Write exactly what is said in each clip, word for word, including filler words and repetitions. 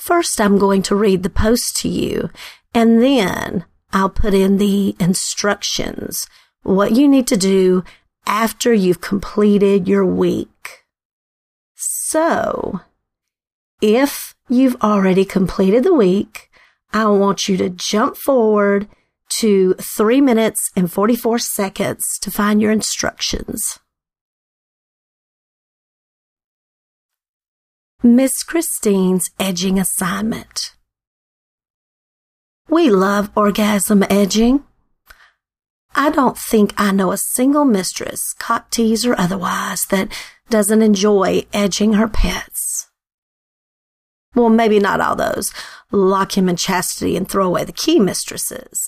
First, I'm going to read the post to you, and then I'll put in the instructions, what you need to do after you've completed your week. So, if you've already completed the week, I want you to jump forward to three minutes and forty-four seconds to find your instructions. Miss Christine's edging assignment. We love orgasm edging. I don't think I know a single mistress, cock tease or otherwise, that doesn't enjoy edging her pets. Well, maybe not all those lock him in chastity and throw away the key mistresses.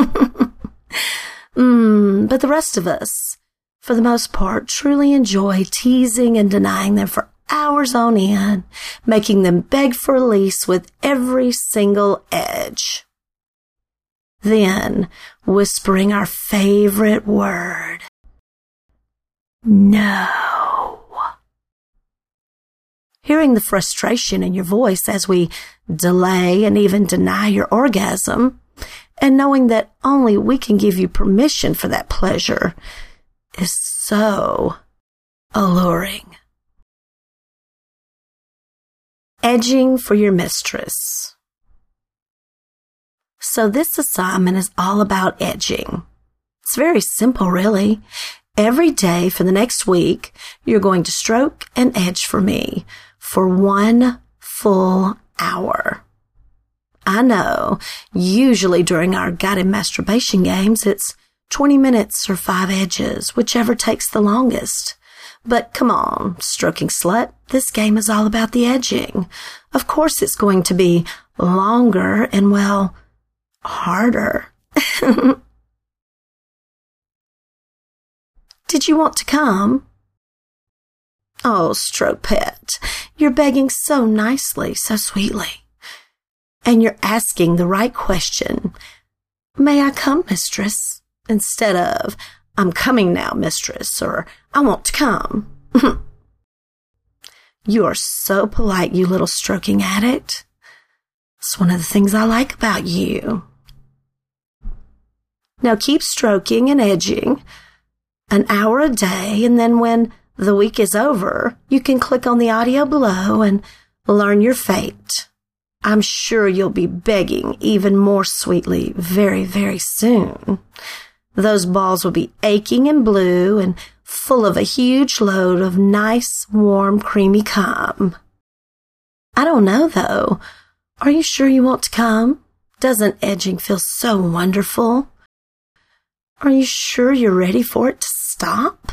mm, but the rest of us, for the most part, truly enjoy teasing and denying them for hours on end, making them beg for release with every single edge. Then, whispering our favorite word, no. Hearing the frustration in your voice as we delay and even deny your orgasm, and knowing that only we can give you permission for that pleasure, is so alluring. Edging for your mistress. So this assignment is all about edging. It's very simple, really. Every day for the next week, you're going to stroke and edge for me for one full hour. I know, usually during our guided masturbation games, it's twenty minutes or five edges, whichever takes the longest. But come on, stroking slut, this game is all about the edging. Of course it's going to be longer and, well, harder. Did you want to come? Oh, stroke pet, you're begging so nicely, so sweetly. And you're asking the right question. May I come, mistress? Instead of, I'm coming now, mistress, or I want to come. You are so polite, you little stroking addict. It's one of the things I like about you. Now keep stroking and edging an hour a day, and then when the week is over, you can click on the audio below and learn your fate. I'm sure you'll be begging even more sweetly very, very soon. Those balls will be aching and blue and full of a huge load of nice, warm, creamy cum. I don't know, though. Are you sure you want to come? Doesn't edging feel so wonderful? Are you sure you're ready for it to stop?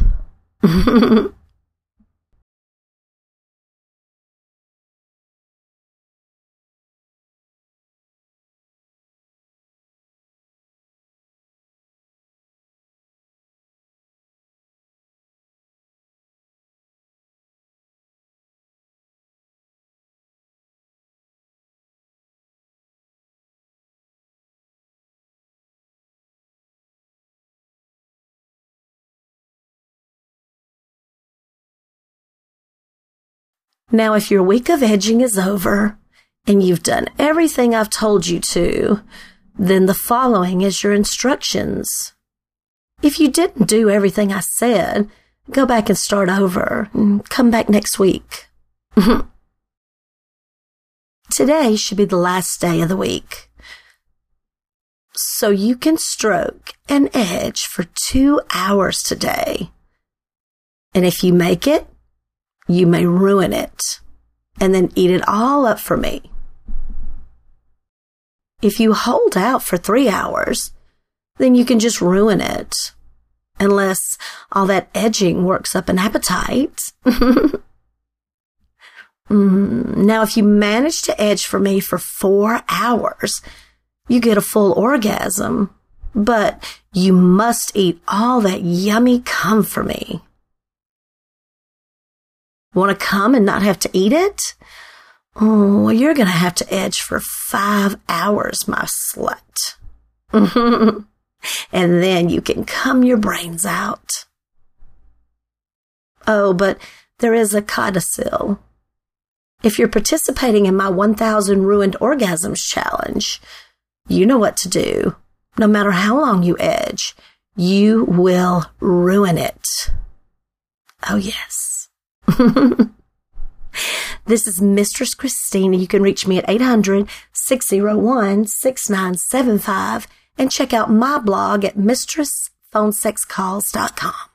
Now, if your week of edging is over and you've done everything I've told you to, then the following is your instructions. If you didn't do everything I said, go back and start over and come back next week. Today should be the last day of the week. So you can stroke and edge for two hours today. And if you make it, you may ruin it and then eat it all up for me. If you hold out for three hours, then you can just ruin it, unless all that edging works up an appetite. mm, now, if you manage to edge for me for four hours, you get a full orgasm, but you must eat all that yummy cum for me. Want to come and not have to eat it? Oh, well, you're going to have to edge for five hours, my slut. And then you can cum your brains out. Oh, but there is a codicil. If you're participating in my one thousand Ruined Orgasms Challenge, you know what to do. No matter how long you edge, you will ruin it. Oh, yes. This is Mistress Christina. You can reach me at eight hundred, six oh one, six nine seven five and check out my blog at mistress phone sex calls dot com.